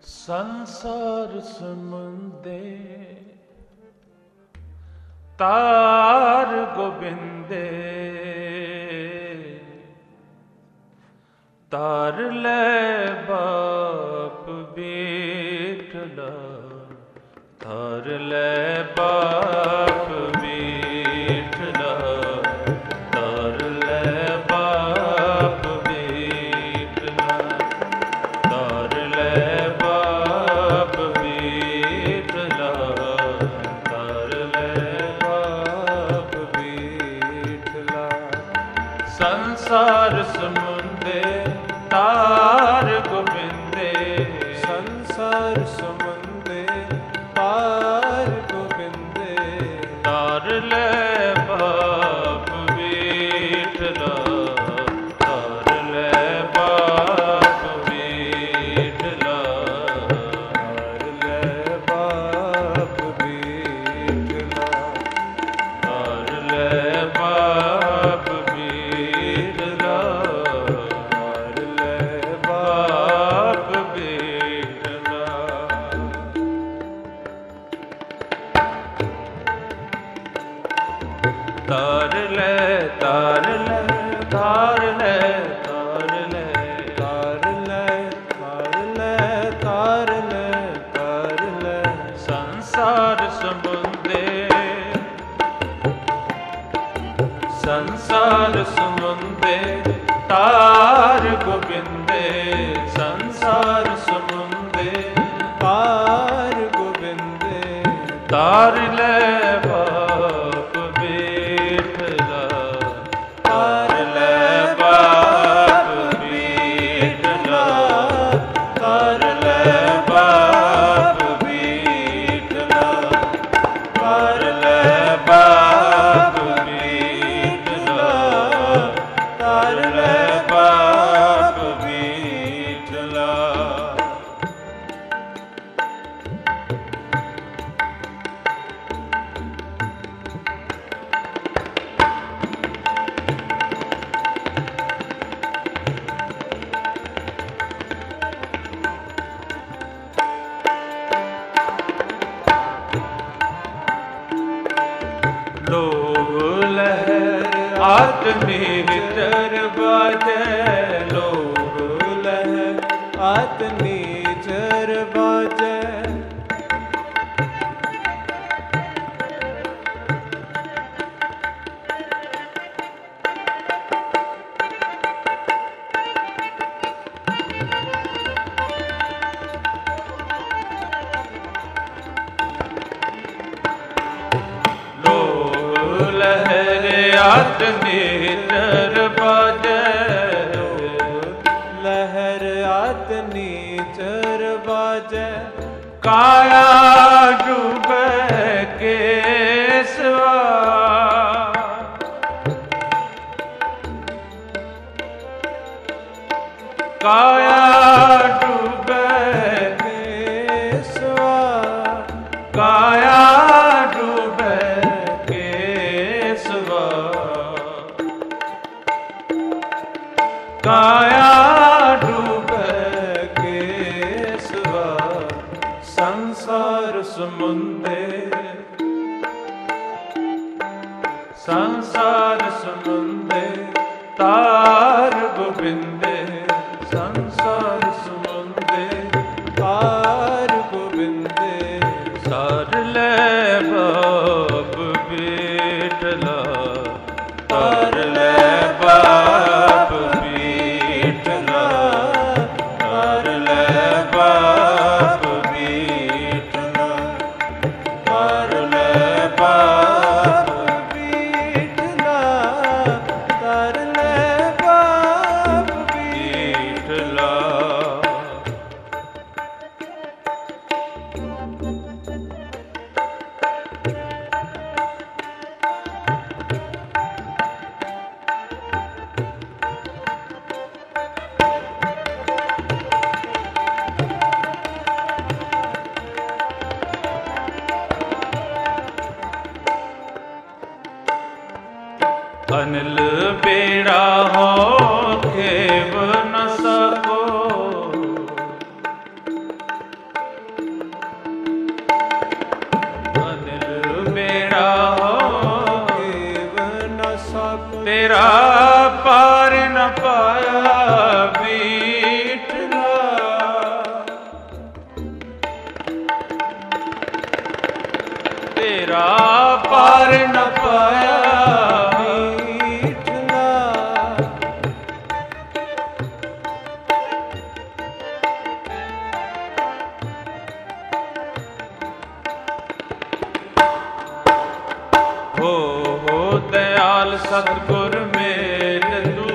ਸੰਸਾਰ ਸਮੁੰਦੇ ਤਾਰ ਗੋਬਿੰਦੇ ਤਾਰ ਲੈ ਬਾਪ ਬੀਠਲਾ ਤਾਰ ਲੈ ਬਾਪ ਬੀਠਲਾ ਤਾਰ ਲੈ ਬਾਪ ਬੀਠਲਾ ਤਾਰ ਲੈ ਬਾਪ ਬੀਠਲਾ ਤਾਰ ਲੈ ਬਾਪ ਬੀਠਲਾ ਸੰਸਾਰ ਸਮੁੰਦੇ ਤਾਰ ਗੋਬਿੰਦੇ ਸੰਸਾਰ ਸਮੁੰਦੇ ਤਾਰ ਗੋਬਿੰਦੇ ਤਾਰ ਲੈ ਬਾਪ ਬੀਠਲਾ ਤਾਰ ਲੈ ਬਾਪ ਬੀਠਲਾ ਤਾਰ ਲੈ ਬਾਪ ਬੀਠਲਾ ਤਾਰ ਲੈ ਬਾਪ ਬੀਠਲਾ ਤਾਰ ਲੈ ਬਾਪ ਬੀਠਲਾ ਤਾਰ ਲੈ ਤਾਰ ਲੈ ਤਾਰ ਲੈ ਤਾਰ ਲੈ ਤਾਰ ਲੈ ਤਾਰ ਲੈ ਤਾਰ ਲੈ ਤਾਰ ਲੈ ਸੰਸਾਰ ਸਮੁੰਦੇ ਸੰਸਾਰ ਸਮੁੰਦੇ ਤਾਰ ਗੋਬਿੰਦੇ ਸੰਸਾਰ ਸਮੁੰਦੇ ਤਾਰ ਗੋਬਿੰਦੇ ਤਾਰ ਲੈ ਬਾਪ ਬੀਠਲਾ ਤਾਰ ਲੈ ਬਾਪ ਬੀਠਲਾ ਤਾਰ ਲੈ ਬਾਪ ਬੀਠਲਾ ਤਾਰ ਲੈ ਬਾਪ ਬੀਠਲਾ ਤਾਰ ਲੈ ਬਾਪ ਬੀਠਲਾ ਲੋਭ ਲਹਿਰ ਆਤਮੀ ਤਰ ਬਾਜੈ ਲੋਭ ਲਹਿ ਆਤ ਨੀਚਰ ਬਾਜੈ ਲੋਭ ਲਹਿਰ ਆਤਮੀ ਤਰ ਬਾਜੈ ਲਹਿਰ ਆਤ ਨੀਚਰ ਬਾਜੈ ਕਾਇਆ ਡੂਬੈ ਕੇਸਵਾ ਕਾਇਆ ਡੂਬੈ ਕੇਸਵਾ ਕਾਇਆ ਡੂਬੈ ਕੇਸਵਾ ਕਾਇਆ ਡੂਬੈ ਕੇਸਵਾ ਸੰਸਾਰ ਸਮੁੰਦੇ ਸੰਸਾਰ ਸਮੁੰਦੇ ਤਾਰ ਗੋਬਿੰਦੇ ਸੰਸਾਰ ਸਮੁੰਦੇ ਤਾਰ ਗੋਬਿੰਦੇ ਤਾਰ ਲੈ ਬਾਪ ਬੀਠਲਾ ਤਾਰ ਲੈ ਬਾਪ ਬੀਠਲਾ ਤਾਰ ਲੈ ਬਾਪ ਬੀਠਲਾ ਤਾਰ ਲੈ ਬਾਪ ਬੀਠਲਾ तेरा पार न पाया बीठला, तेरा पार न पाया बीठला। हो दयाल सतगुर मेल तू,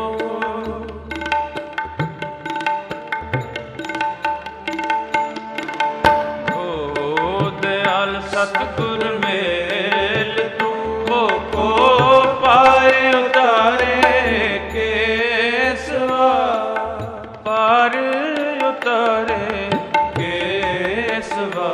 हो दयाल सतगुर मेल तू, को पाए उतारे केसवा, पार उतारे केसवा,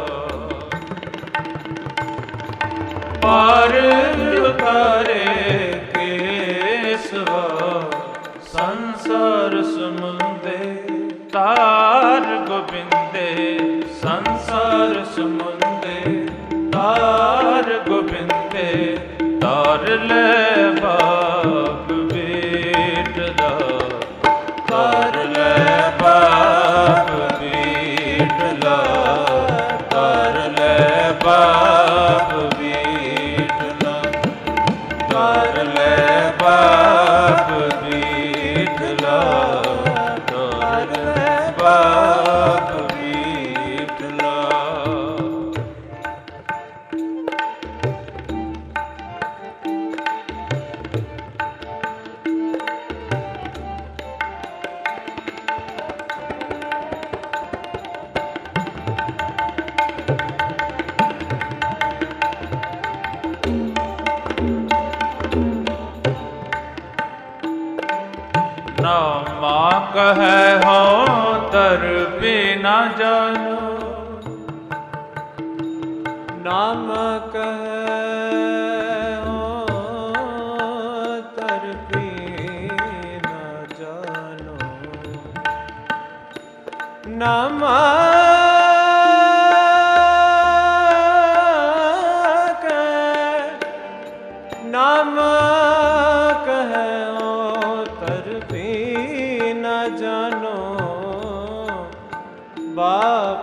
पार उतारे केसवा। संसार समुंदे तार गोबिंदे, संसार समुंदे तार गोबिंदे, तार ले बाप बीठला, तार ले बाप बीठला, तार ले बाप बीठला, तार ले बाप बीठला, तार ले बाप बीठला। नामा कहे हो तर भी न जानो, नाम कहे हो तर भी न जानो, नाम नाम कहे तर भी न जानो, बाप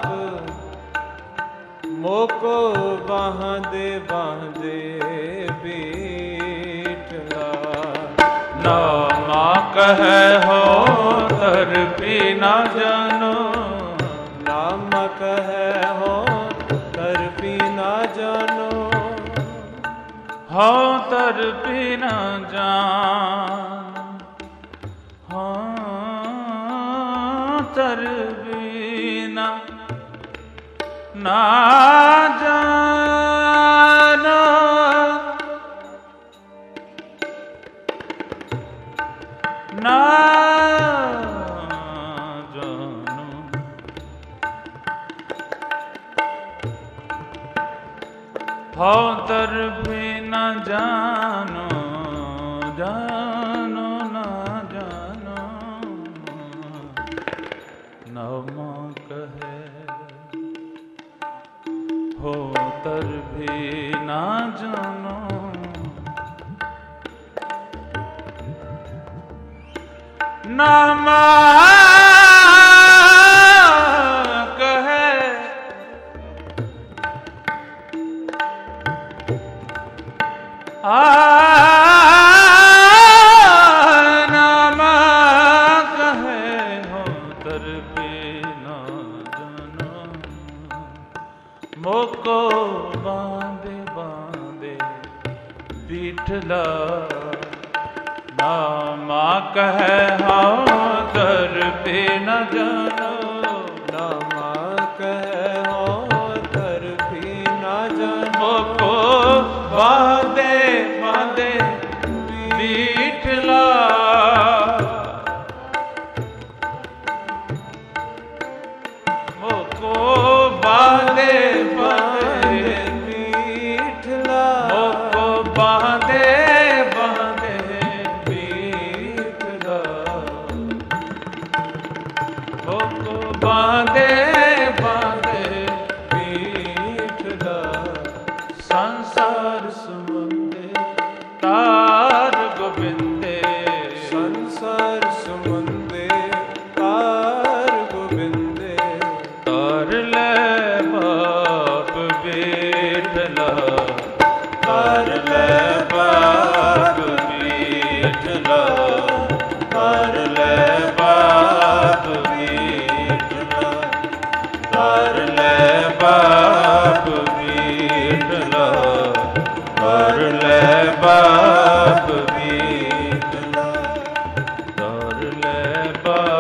मोको बांधे बांधे बीठला। नामा कहे हो तर भी न जानो, नाम कहे हो तर भी न जानो, हो तर भी न जान, हो तर भी न जानो, ना जानो, हो तर भी न जानो, जानो न जानो, नामा कहे हो तर भी न जानो, नामा कहे नामा कहे हो तर भी न जानो, मोको बांधे बांधे बीठला। नामा कहे हो तर भी न जानो, नामा कहे हो तर भी न जानो, मोको बांधे बांधे बीठला। मोको बांधे बांधे बीठला, मोको बांधे बांधे बीठला, मोको बांधे बांधे बीठला। संसार समुंदे तार ਪਾਰ